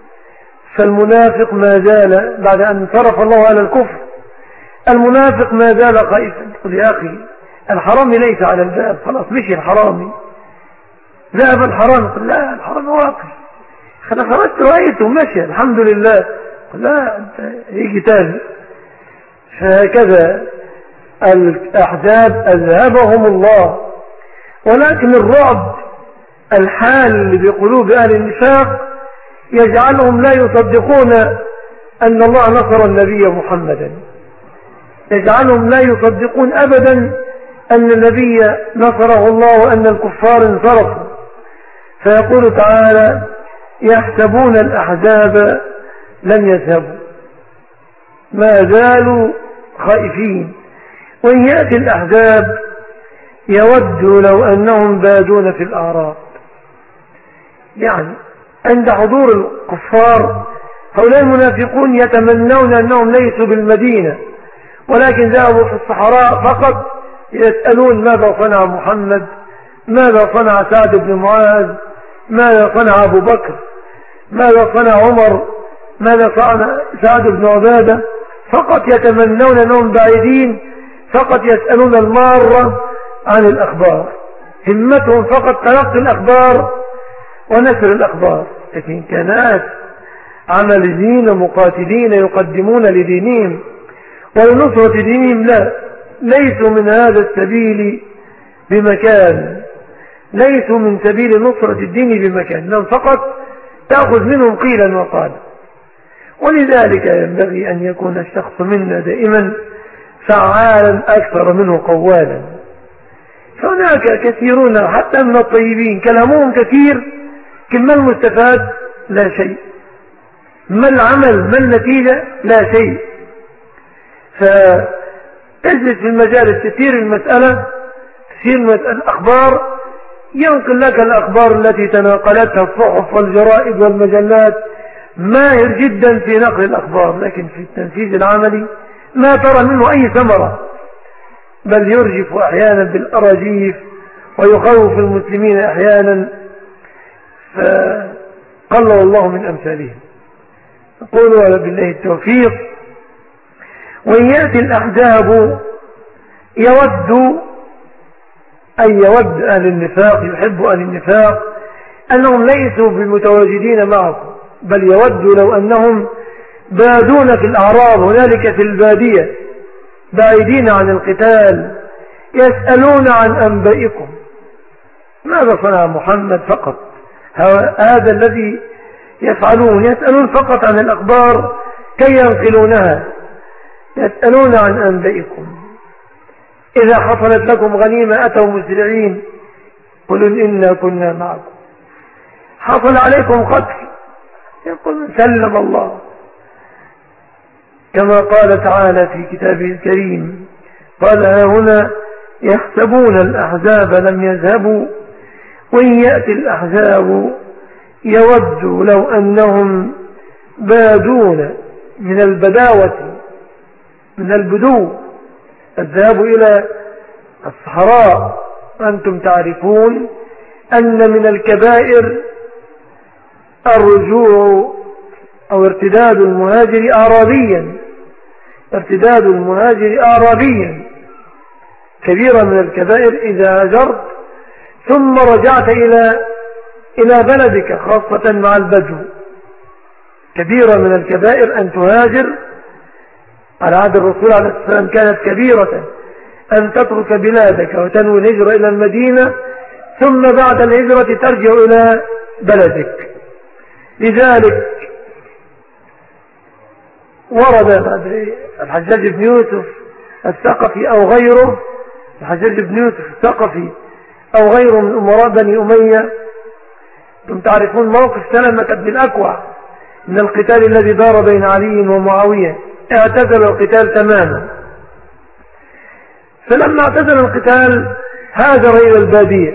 فالمنافق ما زال بعد أن صرف الله على الكفر المنافق ما زال خائفا. قل يا أخي الحرامي ليس على الباب، خلاص مشي الحرامي، ذهب الحرامي. قل لا الحرامي واقف، أنا خرجت رأيته مشي الحمد لله. قل لا أنت يجي تاني. فهكذا الأحزاب أذهبهم الله، ولكن الرعب الحال بقلوب أهل النفاق يجعلهم لا يصدقون أن الله نصر النبي محمدا، يجعلهم لا يصدقون أبدا أن النبي نصره الله وأن الكفار انصرفوا. فيقول تعالى يحسبون الأحزاب لم يذهبوا، ما زالوا خائفين. وإن يأتي الأحزاب يودوا لو أنهم بادون في الأعراب، يعني عند حضور الكفار هؤلاء المنافقون يتمنون أنهم ليسوا بالمدينة ولكن ذهبوا في الصحراء فقط يسألون ماذا صنع محمد، ماذا صنع سعد بن معاذ، ماذا صنع أبو بكر، ماذا صنع عمر، ماذا صنع سعد بن عبادة. فقط يتمنون أنهم بعيدين، فقط يسألون المارة عن الأخبار، همتهم فقط تلقي الأخبار ونشر الأخبار. لكن كناس عمليين مقاتلين يقدمون لدينهم ولنصرة دينهم لا، ليسوا من هذا السبيل بمكان، ليسوا من سبيل نصرة الدين بمكان، لأن فقط تأخذ منهم قيلا وقالا. ولذلك ينبغي أن يكون الشخص منا دائما فعالا أكثر منه قوالا. فهناك كثيرون حتى من الطيبين كلامهم كثير، كما المستفاد لا شيء، ما العمل ما النتيجة لا شيء. فتجلس في المجالس تثير المسألة، تثير الأخبار، ينقل لك الأخبار التي تناقلتها الصحف والجرائد والمجلات، ماهر جدا في نقل الأخبار، لكن في التنفيذ العملي ما ترى منه أي ثمرة، بل يرجف أحيانا بالأراجيف ويخوف المسلمين أحيانا، فقل الله من أمثالهم. نقول ولا بالله التوفيق. وإن يأتي الأحزاب يود أي يود أهل النفاق، يحب أهل النفاق أنهم ليسوا بمتواجدين معكم، بل يود لو أنهم بادون في الأعراب هنالك في البادية بعيدين عن القتال، يسألون عن أنبائكم. ماذا صنع محمد فقط؟ هذا الذي يفعلون، يسألون فقط عن الأخبار كي ينقلونها، يسألون عن أنبائكم. إذا حصلت لكم غنيمة أتوا مسرعين، قلوا إنا كنا معكم. حصل عليكم قتل، يقول سلم الله، كما قال تعالى في كتابه الكريم، قال ها هنا يحسبون الأحزاب لم يذهبوا وإن يأتي الأحزاب يودوا لو أنهم بادون من البداوة، من البدو، الذهاب إلى الصحراء. أنتم تعرفون أن من الكبائر الرجوع أو ارتداد المهاجر أعرابيا، ارتداد المهاجر أعرابيا كبيرة من الكبائر إذا هاجرت ثم رجعت إلى إلى بلدك، خاصة مع البدو. كبيرة من الكبائر أن تهاجر، على عهد الرسول عليه الصلاة والسلام كانت كبيرة أن تترك بلادك وتنوي الهجرة إلى المدينة ثم بعد الهجرة ترجع إلى بلدك. لذلك ورد الحجاج بن يوسف الثقفي أو غيره، الحجاج بن يوسف الثقفي أو غيره من أمراء بني أمية، أنتم تعرفون موقف سلمة بن الأكوع من القتال الذي دار بين علي ومعاوية، اعتزل القتال تماما. فلما اعتزل القتال هاجر إلى البادية،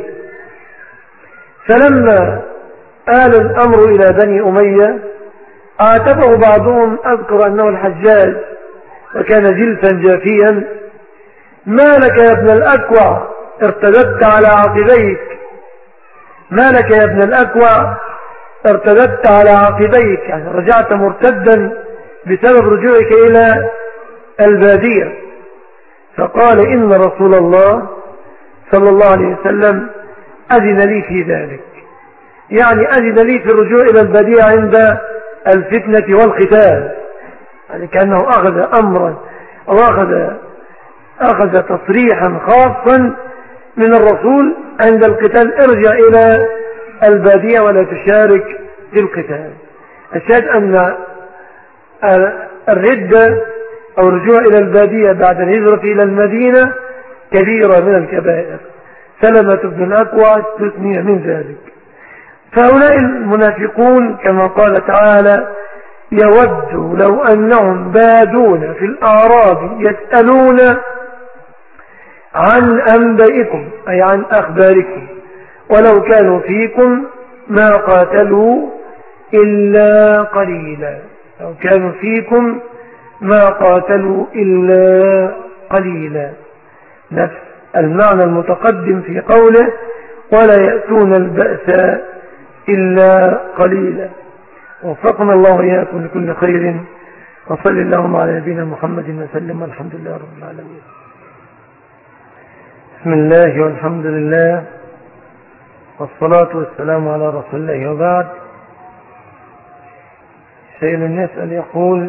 فلما آل الأمر إلى بني أمية عاتبه بعضهم، أذكر أنه الحجاج وكان جلفا جافيا، ما لك يا ابن الأكوع ارتدت على عقبيك، ما لك يا ابن الأكوع ارتدت على عقبيك، يعني رجعت مرتدا بسبب رجوعك إلى البادية. فقال إن رسول الله صلى الله عليه وسلم أذن لي في ذلك، يعني أذن لي في الرجوع إلى البادية عند الفتنة والقتال، يعني كأنه أخذ أمرا أو أخذ, أخذ تصريحا خاصا من الرسول عند القتال، ارجع إلى البادية ولا تشارك في القتال. الشاهد أن الردة أو الرجوع إلى البادية بعد الهجرة إلى المدينة كبيرة من الكبائر. سلمة بن الأكوع استثني من ذلك. فهؤلاء المنافقون كما قال تعالى يود لو أنهم بادون في الأعراب يسألون عن أنبائكم أي عن أخباركم ولو كانوا فيكم ما قاتلوا إلا قليلا، لو كانوا فيكم ما قاتلوا إلا قليلا، نفس المعنى المتقدم في قوله ولا يأتون البأس إلا قليلا. وفقنا الله وإياكم لكل خير، وصل اللهم على نبينا محمد وسلم، والحمد لله رب العالمين. بسم الله والحمد لله والصلاة والسلام على رسول الله، وبعد. سائل يسأل يقول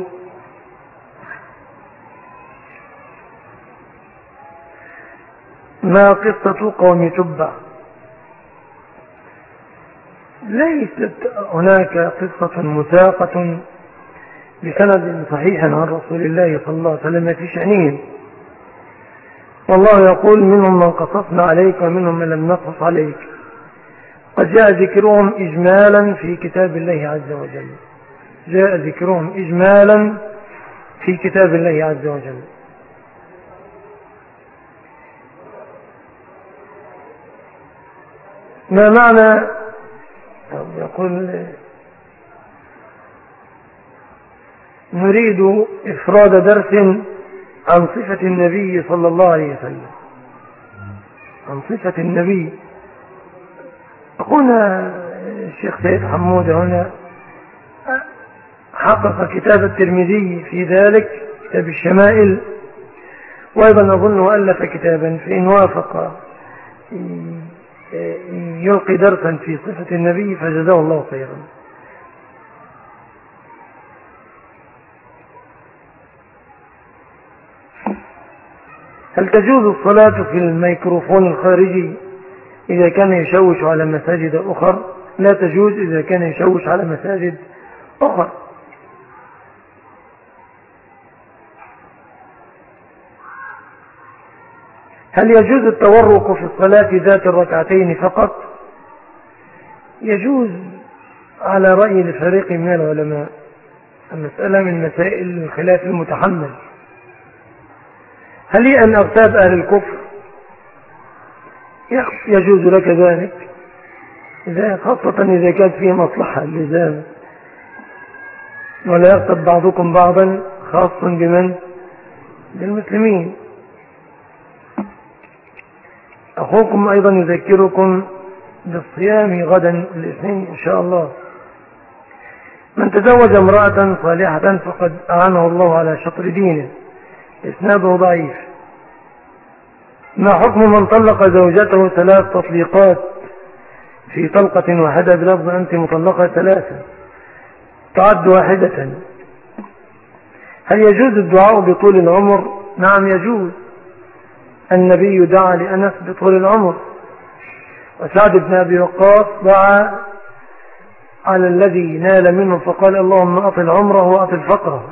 ما قصة قوم تبع؟ ليست هناك قصة مساقة بسند صحيح عن رسول الله صلى الله عليه وسلم في شأنهم. والله يقول منهم من قصصنا عليك ومنهم من لم نقص عليك. قد جاء ذكرهم إجمالا في كتاب الله عز وجل، جاء ذكرهم إجمالا في كتاب الله عز وجل. ما معنى يقول نريد إفراد درس عن صفة النبي صلى الله عليه وسلم، عن صفة النبي. أخونا الشيخ سيد حمود هنا حقق كتاب الترمذي في ذلك، كتاب الشمائل، وأيضا أظن ألف كتابا، فإن وافق يلقي درسا في صفة النبي فجزاه الله خيرا. هل تجوز الصلاة في الميكروفون الخارجي إذا كان يشوش على مساجد أخرى؟ لا تجوز إذا كان يشوش على مساجد أخرى. هل يجوز التورق في الصلاة ذات الركعتين فقط؟ يجوز على رأي لفريق من العلماء، المسألة من مسائل الخلاف المتحمل. هل لي أن أغتاب أهل الكفر؟ يجوز لك ذلك، إذا خاصة إذا كانت فيه مصلحة لذلك، ولا يغتب بعضكم بعضا، خاصة بمن؟ بالمسلمين. أخوكم أيضا يذكركم بالصيام غدا الاثنين إن شاء الله. من تزوج امرأة صالحة فقد أعانه الله على شطر دينه. إسناده ضعيف. ما حكم من طلق زوجته ثلاث تطليقات في طلقة واحدة بلفظ أنت مطلقة ثلاثة تعد واحدة؟ هل يجوز الدعاء بطول العمر؟ نعم يجوز. النبي دعا لأنس بطول العمر، وسعد بن أبي وقاص دعا على الذي نال منه فقال اللهم أطل عمره وأطل فقره.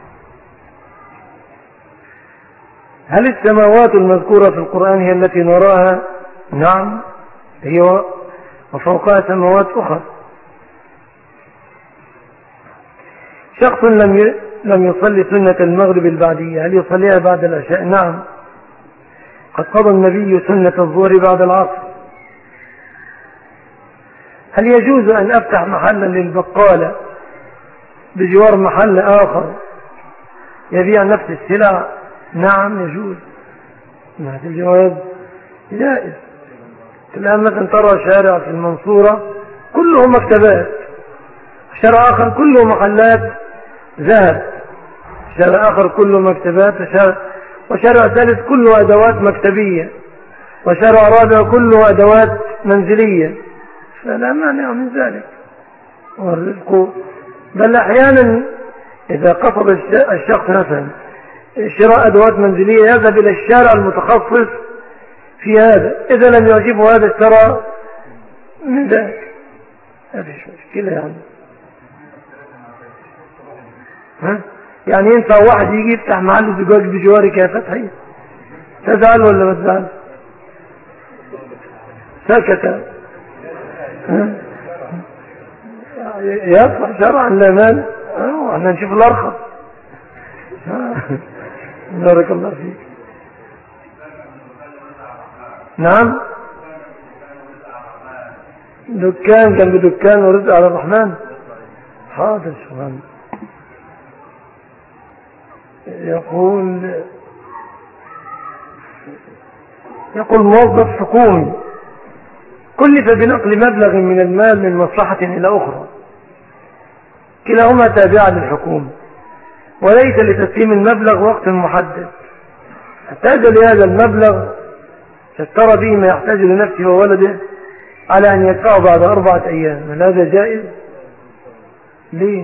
هل السماوات المذكورة في القرآن هي التي نراها؟ نعم، هي وفوقها سماوات أخرى. شخص لم لم يصلي سنة المغرب البعدية، هل يصليها بعد العشاء؟ نعم، قد قضى النبي سنة الظهر بعد العصر. هل يجوز أن أفتح محلا للبقالة بجوار محل آخر يبيع نفس السلع؟ نعم يجوز، هذا الجواز جائز. الآن مثلا ترى شارع في المنصورة كله مكتبات، شارع آخر كله محلات ذهب، شارع آخر كله مكتبات، وشارع, وشارع ثالث كله أدوات مكتبية، وشارع رابع كله أدوات منزلية، فلا مانع من ذلك. والرزق بل أحيانا إذا قصد الشخص مثلا شراء أدوات منزلية يذهب إلى الشارع المتخصص في هذا، إذا لم يعجبه هذا اشترى من ذلك، ما فيش مشكلة يعني. ها؟ يعني ينفع واحد يجي يفتح محل زجاج بجوارك يا فتحي؟ تزعل ولا ما تزعل؟ سكت. يصلح شرعا لا مال، احنا نشوف الأرخص. بارك الله فيك. نعم، دكان كان بدكان ورزق على الرحمن. حاضر شغال. يقول يقول موظف حكومي كلف بنقل مبلغ من المال من مصلحة إلى أخرى، كلاهما تابعة للحكومة، وليس لتسليم المبلغ وقت محدد، احتاج لهذا المبلغ اشترى به ما يحتاج لنفسه وولده على أن يدفعه بعد أربعة أيام، هل هذا جائز؟ ليه؟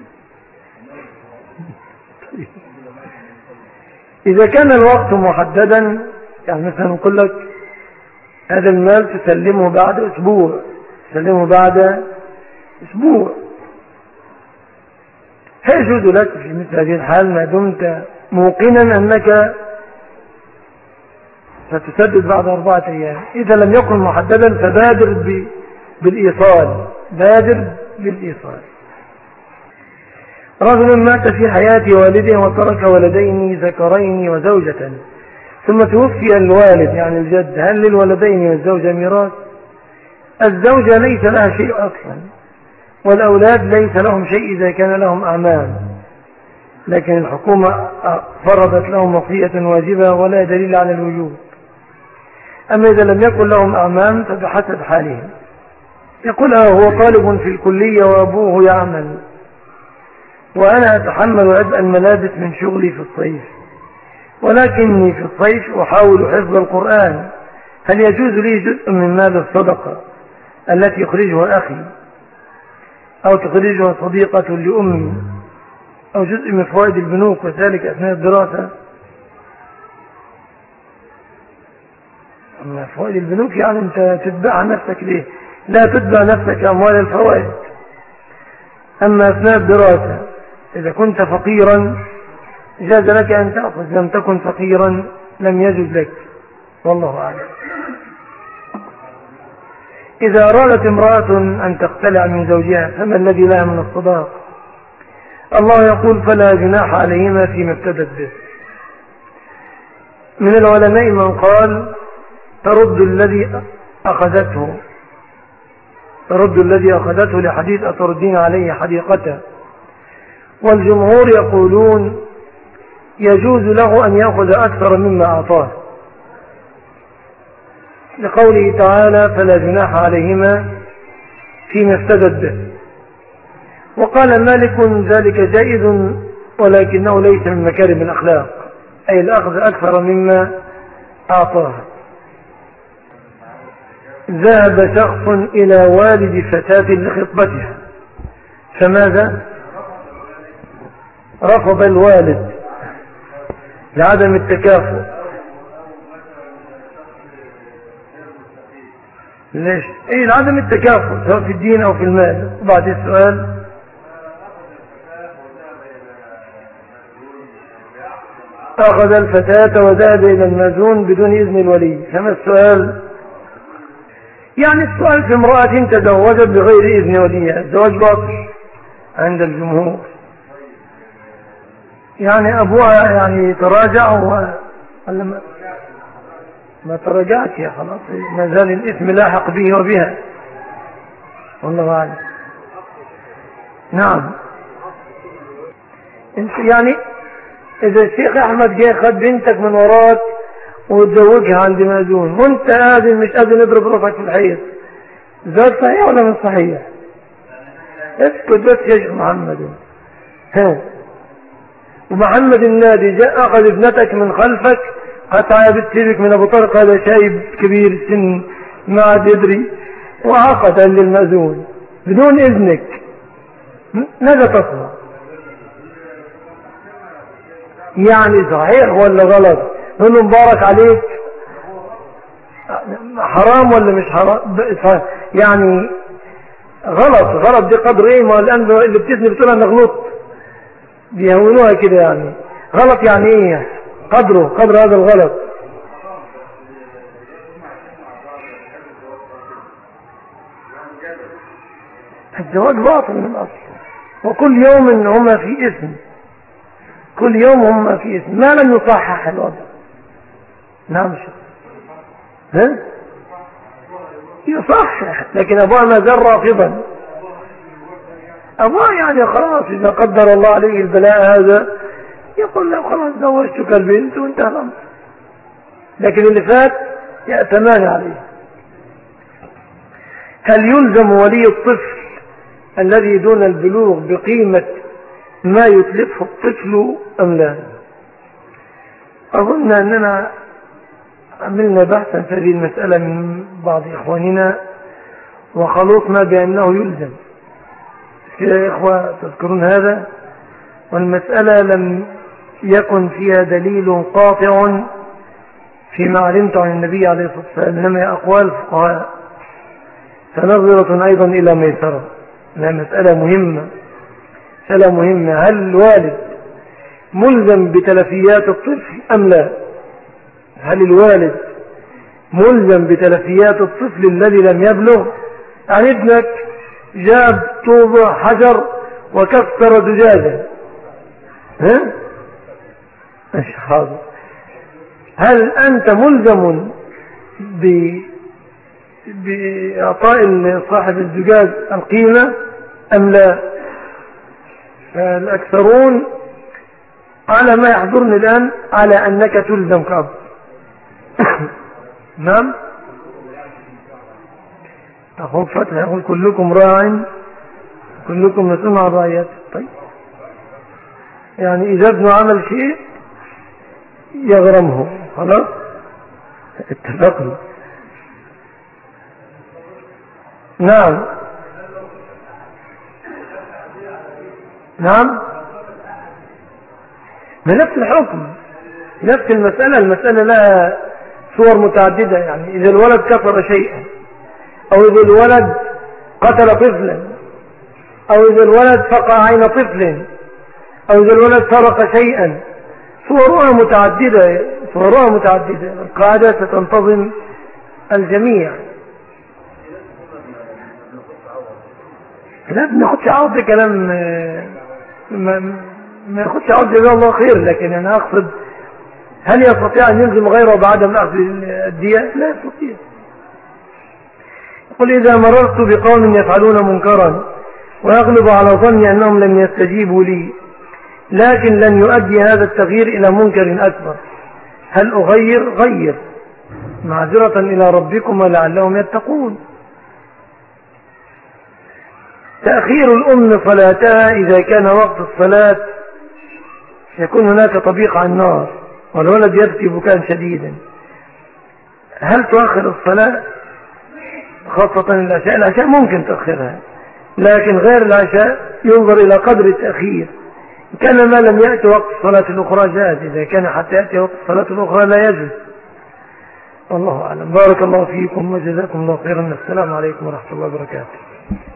إذا كان الوقت محددا، يعني مثلا نقول لك هذا المال تسلمه بعد أسبوع، تسلمه بعد أسبوع. هيجوز لك في مثل هذه الحال ما دمت موقنا أنك ستسدد بعد أربعة أيام. إذا لم يكن محددا فبادر بالإيصال، بادر بالإيصال. رجل مات في حياة والده وترك ولدين ذكرين وزوجة، ثم توفي الوالد يعني الجد، هل للولدين والزوجة ميراث؟ الزوجة ليس لها شيء أصلا، والأولاد ليس لهم شيء إذا كان لهم أعمام، لكن الحكومة فرضت لهم وصية واجبة ولا دليل على الوجوب. أما إذا لم يكن لهم أعمام فبحسب حالهم. يقول هو طالب في الكلية وأبوه يعمل، وأنا أتحمل عبء الملابس من شغلي في الصيف، ولكني في الصيف أحاول حفظ القرآن، هل يجوز لي جزء من مال الصدقة التي يخرجها أخي أو تخرجها صديقة لأمي أو جزء من فوائد البنوك وذلك أثناء الدراسة؟ أما فوائد البنوك يعني أنت تتبع نفسك ليه؟ لا تتبع نفسك أموال الفوائد. أما أثناء الدراسة إذا كنت فقيرا جاز لك أن تأخذ، لم تكن فقيرا لم يجوز لك، والله أعلم. إذا أرادت امرأة أن تقتلع من زوجها فما الذي لها من الصداق؟ الله يقول فلا جناح عليهما فيما افتدت به. من العلماء من قال ترد الذي أخذته ترد الذي أخذته لحديث أتردين عليه حديقته، والجمهور يقولون يجوز له أن يأخذ أكثر مما أعطاه، لقوله تعالى فلا جناح عليهما فيما افتدت به. وقال مالك ذلك جائز ولكنه ليس من مكارم الأخلاق، أي الأخذ أكثر مما أعطاه. ذهب شخص إلى والد فتاة لخطبتها فماذا؟ رفض الوالد لعدم التكافؤ. ليش؟ ايه لعدم التكافؤ سواء في الدين او في المال. بعد السؤال أخذ الفتاة وذهب إلى المأذون بدون إذن الولي، فما السؤال؟ يعني السؤال في امرأة تزوجت بغير إذن وليها، الزواج باطل عند الجمهور. يعني أبوها يعني تراجع ولا ما, ما تراجعت يا خلاص، ما زال الإثم لاحق به وبها، والله أعلم. نعم. انت يعني إذا الشيخ أحمد جاي خد بنتك من وراك وتزوجها عند مأذون وانت قادر مش قادر نضرب رفعك في الحيط، زاد صحيح ولا مش صحيح؟ اسكت بس يا شيخ محمد. ها ومحمد النادي جاء أخذ ابنتك من خلفك، قطع بتسيبك من أبو طارق هذا شايب كبير السن ما عاد يدري، وعقد عند المأذون بدون إذنك، ماذا تصنع؟ يعني صحيح ولا غلط؟ نقول له مبارك عليك، حرام ولا مش حرام؟ يعني غلط. غلط دي قدر ايه؟ ما الآن اللي بتسني بتقول انا غلط، بيهونوها كده. يعني غلط يعني ايه؟ قدره قدر هذا الغلط. الزواج باطل من الأصل، وكل يوم هما في اسم، كل يوم هما في اسم ما لم يصحح الوضع. نعم شيخ. ها يصحح، لكن أبوها ما زال رافضا. أبوها يعني خلاص إذا قدر الله عليه البلاء هذا يقول له خلاص زوجتك البنت وانتهى الأمر، لكن اللي فات يأتمان عليه. هل يلزم ولي الطفل الذي دون البلوغ بقيمة ما يتلفه الطفل أم لا؟ أظن أننا عملنا بحثا في هذه المسألة من بعض إخواننا وخلطنا بأنه يلزم. يا إخوة تذكرون هذا؟ والمسألة لم يكن فيها دليل قاطع فيما علمت عن النبي عليه الصلاة والسلام، إنما أقوال فقهاء، فنظرة أيضا إلى ميسرة. لا، مسألة مهمة، مسألة مهمة. هل الوالد ملزم بتلفيات الطفل أم لا؟ هل الوالد ملزم بتلفيات الطفل الذي لم يبلغ؟ يعني ابنك جاب طوبة حجر وكسر زجاجة، ها؟ مش حاضر. هل أنت ملزم ب بإعطاء صاحب الزجاج القيمة أم لا؟ الأكثرون على ما يحضرني الآن على أنك تلزم كأب. نعم. أخوك فتح يقول كلكم راع كلكم مسؤول عن رعيته. طيب، يعني إذا ابنه عمل شيء يغرمه، خلاص اتفقنا. نعم نعم، بنفس الحكم، نفس المسألة. المسألة لها صور متعددة. يعني إذا الولد كسر شيئا، أو إذا الولد قتل طفلا، أو إذا الولد فقع عين طفل، أو إذا الولد سرق شيئا، صورها متعددة، صورها متعددة. القاعدة ستنتظم الجميع. لا بناخدش عوض كلام، ما ما ياخدش عوض جزاه الله خير، لكن أنا أقصد هل يستطيع أن يلزم غيره بعدم أخذ الدية؟ لا يستطيع. قل إذا مررت بقوم يفعلون منكرا ويغلب على ظني أنهم لم يستجيبوا لي لكن لن يؤدي هذا التغيير إلى منكر أكبر، هل أغير؟ غير معذرة إلى ربكم ولعلهم يتقون. تأخير الأم صلاتها إذا كان وقت الصلاة يكون هناك طبيق على النار والولد يبكي بكاء شديدا، هل تؤخر الصلاة؟ خاصة العشاء. العشاء ممكن تأخرها، لكن غير العشاء ينظر إلى قدر التأخير. كان ما لم يأتي وقت الصلاة الأخرى جاز، إذا كان حتى يأتي وقت الصلاة الأخرى لا يجوز. والله أعلم. بارك الله فيكم وجزاكم الله خيرا. السلام عليكم ورحمة الله وبركاته.